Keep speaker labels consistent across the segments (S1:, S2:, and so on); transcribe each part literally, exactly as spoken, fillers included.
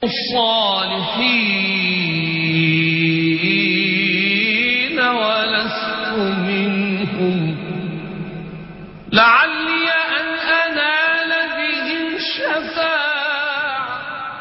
S1: الصالحين ولست منهم لعلي أن أنال بهم شفاعة.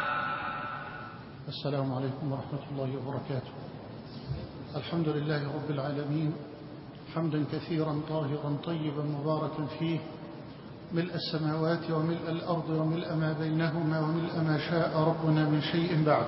S2: السلام عليكم ورحمة الله وبركاته. الحمد لله رب العالمين، حمدا كثيرا طاهرا طيبا مباركا فيه، ملء السماوات وملء الأرض وملء ما بينهما وملء ما شاء ربنا من شيء بعد.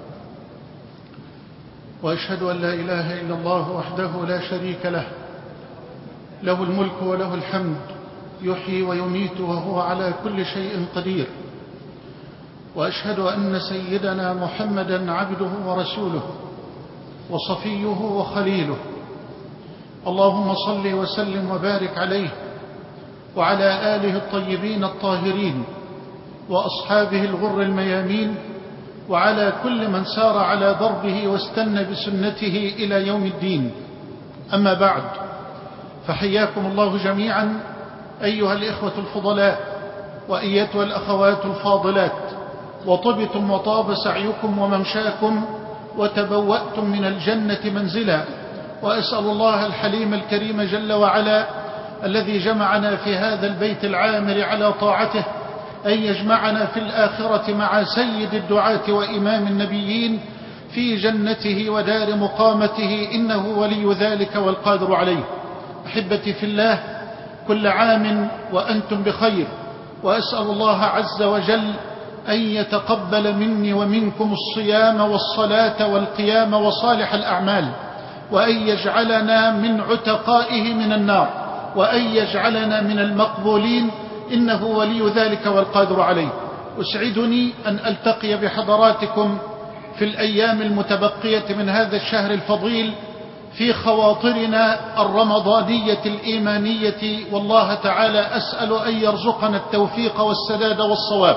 S2: وأشهد أن لا إله إلا الله وحده لا شريك له، له الملك وله الحمد، يحيي ويميت وهو على كل شيء قدير. وأشهد أن سيدنا محمدا عبده ورسوله وصفيه وخليله، اللهم صل وسلم وبارك عليه وعلى آله الطيبين الطاهرين وأصحابه الغر الميامين، وعلى كل من سار على ضربه واستنى بسنته إلى يوم الدين. أما بعد، فحياكم الله جميعا أيها الإخوة الفضلاء وأيتها الأخوات الفاضلات، وطبتم وطاب سعيكم وممشاكم وتبوأتم من الجنة منزلا. وأسأل الله الحليم الكريم جل وعلا الذي جمعنا في هذا البيت العامر على طاعته أن يجمعنا في الآخرة مع سيد الدعاة وإمام النبيين في جنته ودار مقامته، إنه ولي ذلك والقادر عليه. أحبتي في الله، كل عام وأنتم بخير، وأسأل الله عز وجل أن يتقبل مني ومنكم الصيام والصلاة والقيام وصالح الأعمال، وأن يجعلنا من عتقائه من النار، وأن يجعلنا من المقبولين، إنه ولي ذلك والقادر عليه. أسعدني أن ألتقي بحضراتكم في الأيام المتبقية من هذا الشهر الفضيل في خواطرنا الرمضانية الإيمانية، والله تعالى أسأل أن يرزقنا التوفيق والسداد والصواب.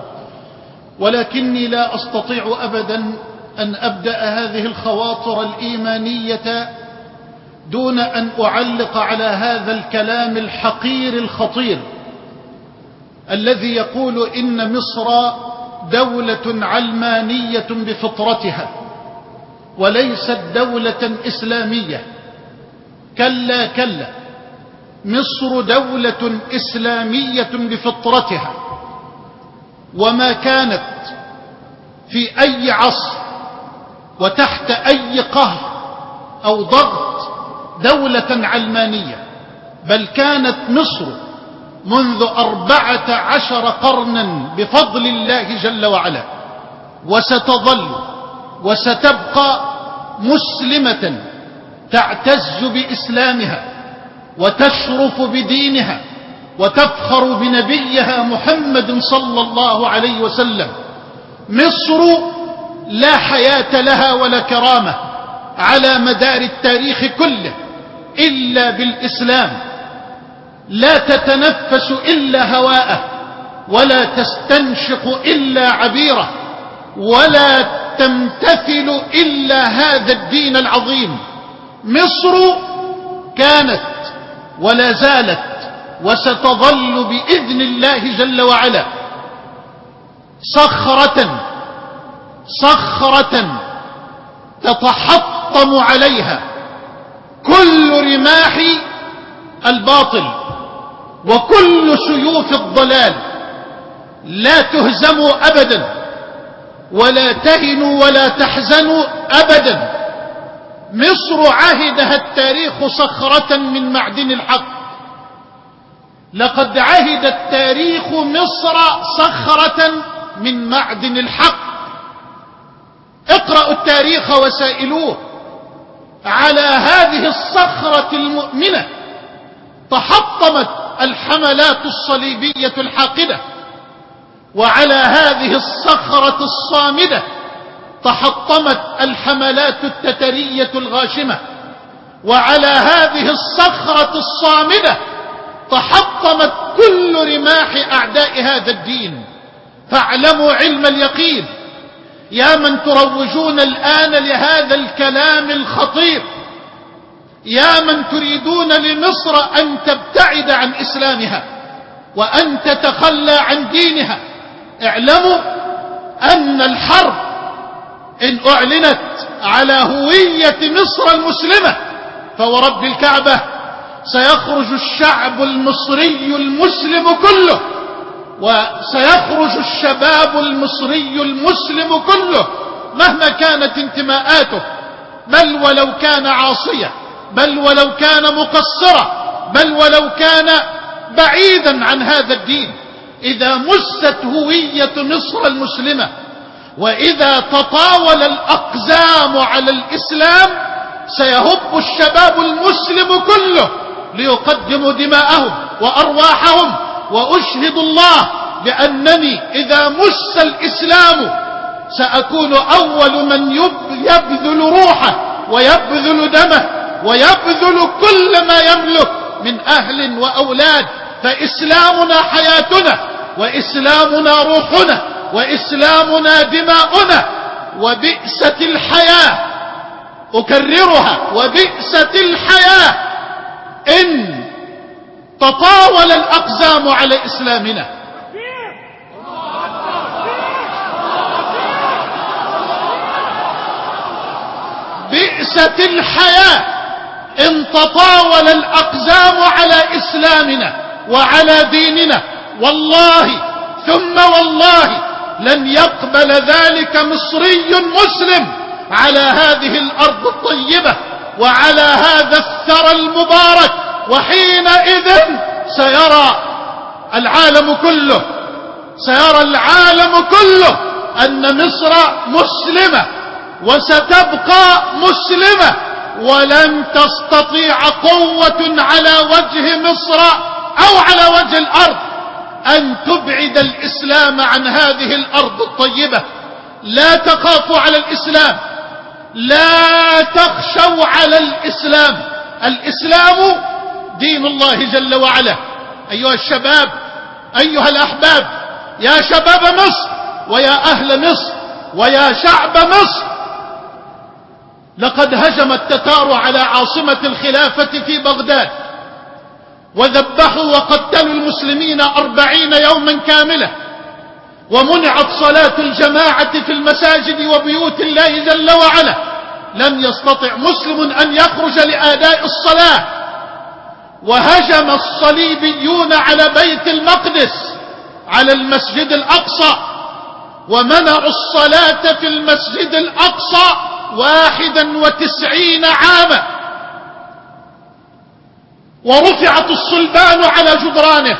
S2: ولكني لا أستطيع أبدا أن أبدأ هذه الخواطر الإيمانية دون أن أعلق على هذا الكلام الحقير الخطير الذي يقول إن مصر دولة علمانية بفطرتها وليست دولة إسلامية. كلا كلا، مصر دولة إسلامية بفطرتها، وما كانت في أي عصر وتحت أي قهر أو ضغط دولة علمانية، بل كانت مصر منذ أربعة عشر قرنا بفضل الله جل وعلا، وستظل وستبقى مسلمة تعتز بإسلامها وتشرف بدينها وتفخر بنبيها محمد صلى الله عليه وسلم. مصر لا حياة لها ولا كرامة على مدار التاريخ كله إلا بالإسلام، لا تتنفس إلا هواءه، ولا تستنشق إلا عبيره، ولا تمتثل إلا هذا الدين العظيم. مصر كانت ولا زالت وستظل بإذن الله جل وعلا صخرة صخرة تتحطم عليها كل رماح الباطل وكل سيوف الضلال. لا تهزموا أبدا، ولا تهنوا ولا تحزنوا أبدا. مصر عهدها التاريخ صخرة من معدن الحق. لقد عهد التاريخ مصر صخرة من معدن الحق. اقرأوا التاريخ وسائلوه. على هذه الصخرة المؤمنة تحطمت الحملات الصليبية الحاقدة، وعلى هذه الصخرة الصامدة تحطمت الحملات التترية الغاشمة، وعلى هذه الصخرة الصامدة تحطمت كل رماح أعداء هذا الدين. فاعلموا علم اليقين يا من تروجون الآن لهذا الكلام الخطير، يا من تريدون لمصر أن تبتعد عن إسلامها وأن تتخلى عن دينها. اعلموا أن الحرب إن أعلنت على هوية مصر المسلمة فورب الكعبة سيخرج الشعب المصري المسلم كله، وسيخرج الشباب المصري المسلم كله مهما كانت انتماءاته، بل ولو كان عاصيا، بل ولو كان مقصرا، بل ولو كان بعيدا عن هذا الدين. إذا مست هوية مصر المسلمة وإذا تطاول الأقزام على الإسلام سيهب الشباب المسلم كله ليقدموا دماءهم وأرواحهم. وأشهد الله بأنني إذا مس الإسلام سأكون أول من يبذل روحه ويبذل دمه ويبذل كل ما يملك من أهل وأولاد، فإسلامنا حياتنا، وإسلامنا روحنا، وإسلامنا دماؤنا. وبئست الحياة، أكررها، وبئست الحياة إن تطاول الأقزام على إسلامنا. بئست الحياة إن تطاول الأقزام على إسلامنا وعلى ديننا. والله ثم والله لن يقبل ذلك مصري مسلم على هذه الأرض الطيبة وعلى هذا الثرى المبارك. وحينئذ سيرى العالم كله سيرى العالم كله أن مصر مسلمة وستبقى مسلمة، ولن تستطيع قوة على وجه مصر أو على وجه الأرض أن تبعد الإسلام عن هذه الأرض الطيبة. لا تخافوا على الإسلام، لا تخشوا على الإسلام. الإسلام دين الله جل وعلا. أيها الشباب، أيها الأحباب، يا شباب مصر ويا أهل مصر ويا شعب مصر، لقد هجم التتار على عاصمة الخلافة في بغداد وذبحوا وقتلوا المسلمين أربعين يوما كاملة، ومنعت صلاة الجماعة في المساجد وبيوت الله جل وعلا. لم يستطع مسلم أن يخرج لأداء الصلاة. وهجم الصليبيون على بيت المقدس، على المسجد الأقصى، ومنعوا الصلاة في المسجد الأقصى واحدا وتسعين عاما، ورفعت الصلبان على جدرانه.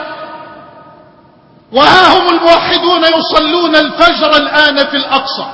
S2: وها هم الموحدون يصلون الفجر الآن في الأقصى.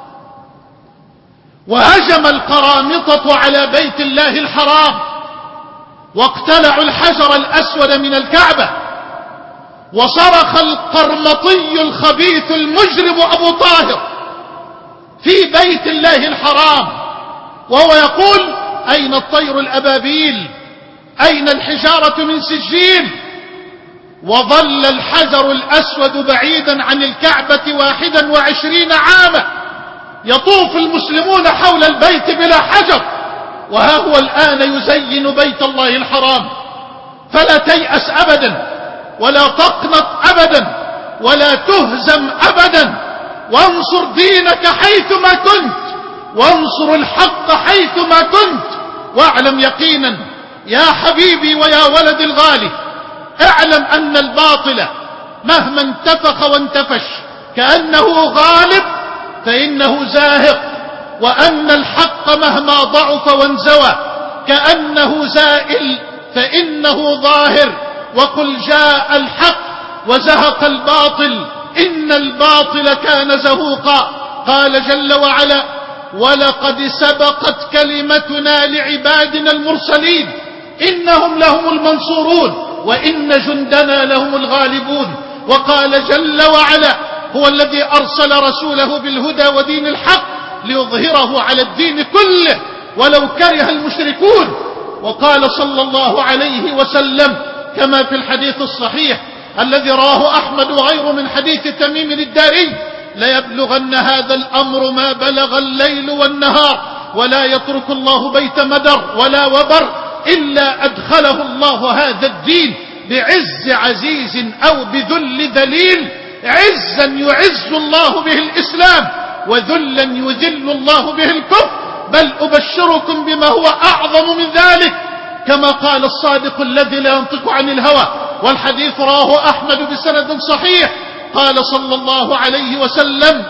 S2: وهجم القرامطة على بيت الله الحرام واقتلعوا الحجر الأسود من الكعبة. وصرخ القرمطي الخبيث المجرم أبو طاهر في بيت الله الحرام وهو يقول: أين الطير الأبابيل؟ أين الحجارة من سجين؟ وظل الحجر الأسود بعيدا عن الكعبة واحدا وعشرين عاما. يطوف المسلمون حول البيت بلا حجر، وها هو الآن يزين بيت الله الحرام. فلا تيأس أبدا، ولا تقنط أبدا، ولا تهزم أبدا، وانصر دينك حيثما كنت، وانصر الحق حيثما كنت. واعلم يقينا يا حبيبي ويا ولد الغالي، اعلم أن الباطل مهما انتفخ وانتفش كأنه غالب فإنه زاهق، وأن الحق مهما ضعف وانزوى كأنه زائل فإنه ظاهر. وقل جاء الحق وزهق الباطل إن الباطل كان زهوقا. قال جل وعلا: ولقد سبقت كلمتنا لعبادنا المرسلين إنهم لهم المنصورون وإن جندنا لهم الغالبون. وقال جل وعلا: هو الذي أرسل رسوله بالهدى ودين الحق ليظهره على الدين كله ولو كره المشركون. وقال صلى الله عليه وسلم كما في الحديث الصحيح الذي رواه أحمد وغيره من حديث تميم الداري: ليبلغن هذا الأمر ما بلغ الليل والنهار ولا يترك الله بيت مدر ولا وبر إلا أدخله الله هذا الدين بعز عزيز أو بذل ذليل. عزا يعز الله به الإسلام وذلا يذل الله به الكفر، بل أبشركم بما هو أعظم من ذلك، كما قال الصادق الذي لا ينطق عن الهوى، والحديث رواه أحمد بسند صحيح، قال صلى الله عليه وسلم: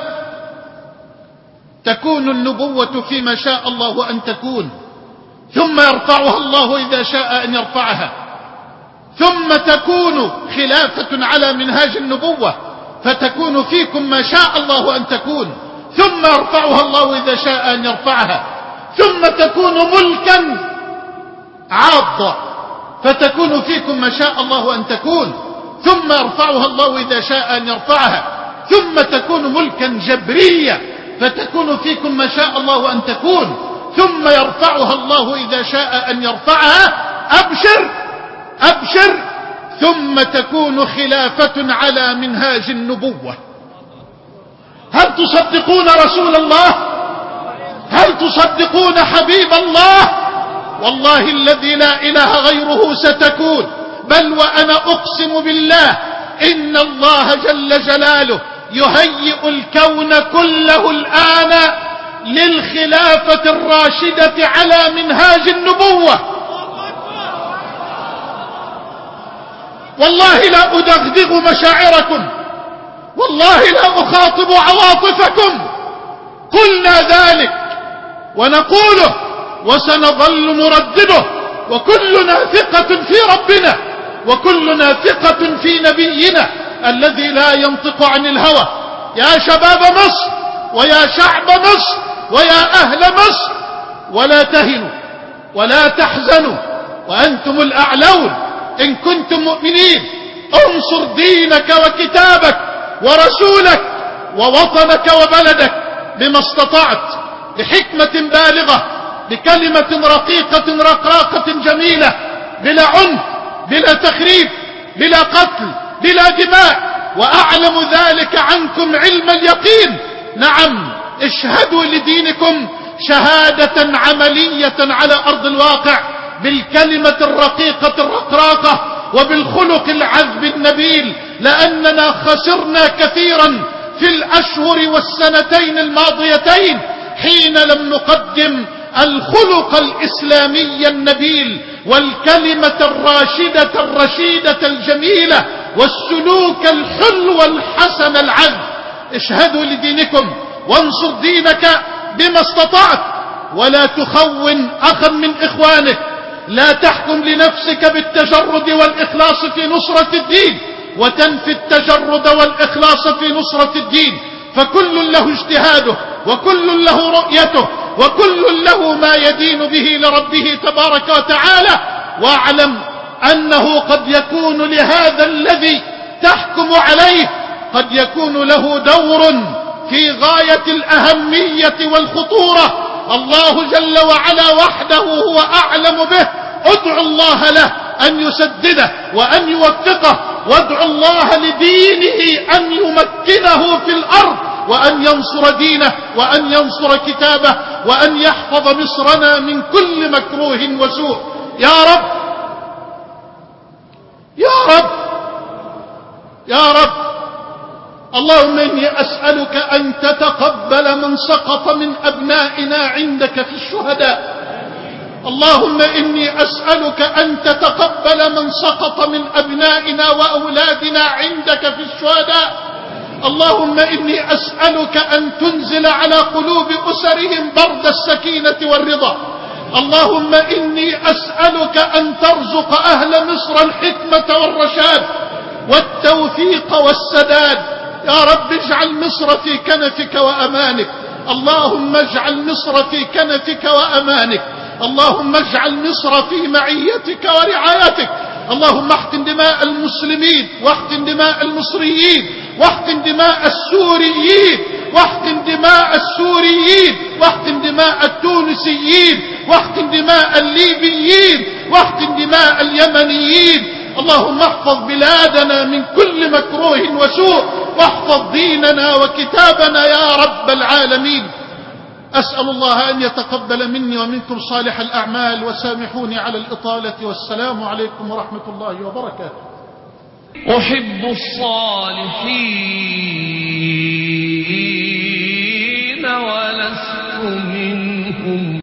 S2: تكون النبوة فيما شاء الله أن تكون، ثم يرفعها الله إذا شاء أن يرفعها، ثم تكون خلافة على منهاج النبوة فتكون فيكم ما شاء الله أن تكون، ثم يرفعها الله إذا شاء أن يرفعها، ثم تكون ملكا عاضا فتكون فيكم ما شاء الله أن تكون، ثم يرفعها الله إذا شاء أن يرفعها، ثم تكون ملكا جبريا فتكون فيكم ما شاء الله أن تكون، ثم يرفعها الله إذا شاء أن يرفعها. أبشر أبشر ثم تكون خلافة على منهاج النبوة. هل تصدقون رسول الله؟ هل تصدقون حبيب الله؟ والله الذي لا إله غيره ستكون، بل وأنا أقسم بالله إن الله جل جلاله يهيئ الكون كله الآن للخلافة الراشدة على منهاج النبوة. والله لا أدغدغ مشاعركم، والله لا أخاطب عواطفكم، قلنا ذلك ونقوله وسنظل نردده، وكلنا ثقة في ربنا، وكلنا ثقة في نبينا الذي لا ينطق عن الهوى. يا شباب مصر ويا شعب مصر ويا أهل مصر، ولا تهنوا ولا تحزنوا وأنتم الأعلون إن كنتم مؤمنين. انصر دينك وكتابك ورسولك ووطنك وبلدك بما استطعت، بحكمة بالغة، بكلمة رقيقة رقراقة جميلة، بلا عنف، بلا تخريب، بلا قتل، بلا دماء، وأعلم ذلك عنكم علم اليقين. نعم، اشهدوا لدينكم شهادة عملية على أرض الواقع بالكلمة الرقيقة الرقراقة وبالخلق العذب النبيل، لأننا خسرنا كثيرا في الأشهر والسنتين الماضيتين حين لم نقدم الخلق الإسلامي النبيل والكلمة الراشدة الرشيدة الجميلة والسلوك الحلو الحسن العذب. اشهدوا لدينكم وانصر دينك بما استطعت، ولا تخون أخا من إخوانك، لا تحكم لنفسك بالتجرد والإخلاص في نصرة الدين وتنفي التجرد والإخلاص في نصرة الدين، فكل له اجتهاده وكل له رؤيته وكل له ما يدين به لربه تبارك وتعالى. واعلم أنه قد يكون لهذا الذي تحكم عليه قد يكون له دور في غاية الأهمية والخطورة، الله جل وعلا وحده هو أعلم به. ادعوا الله له أن يسدده وأن يوفقه، وادعوا الله لدينه أن يمكنه في الأرض وأن ينصر دينه وأن ينصر كتابه وأن يحفظ مصرنا من كل مكروه وسوء. يا رب يا رب يا رب، اللهم إني أسألك أن تتقبل من سقط من أبنائنا عندك في الشهداء. اللهم إني أسألك أن تتقبل من سقط من أبنائنا وأولادنا عندك في الشهداء. اللهم إني أسألك أن تنزل على قلوب أسرهم برد السكينة والرضا. اللهم إني أسألك أن ترزق أهل مصر الحكمة والرشاد والتوفيق والسداد. يا رب اجعل مصر في كنفك وأمانك، اللهم اجعل مصر في كنفك وأمانك، اللهم اجعل مصر في معيتك ورعايتك. اللهم احقن دماء المسلمين واحقن دماء المصريين واحقن دماء السوريين واحقن دماء السوريين واحقن دماء التونسيين واحقن دماء الليبيين واحقن دماء اليمنيين. اللهم احفظ بلادنا من كل مكروه وسوء، واحفظ ديننا وكتابنا يا رب العالمين. أسأل الله أن يتقبل مني ومنكم صالح الأعمال، وسامحوني على الإطالة، والسلام عليكم ورحمة الله وبركاته.
S1: أحب الصالحين ولست منهم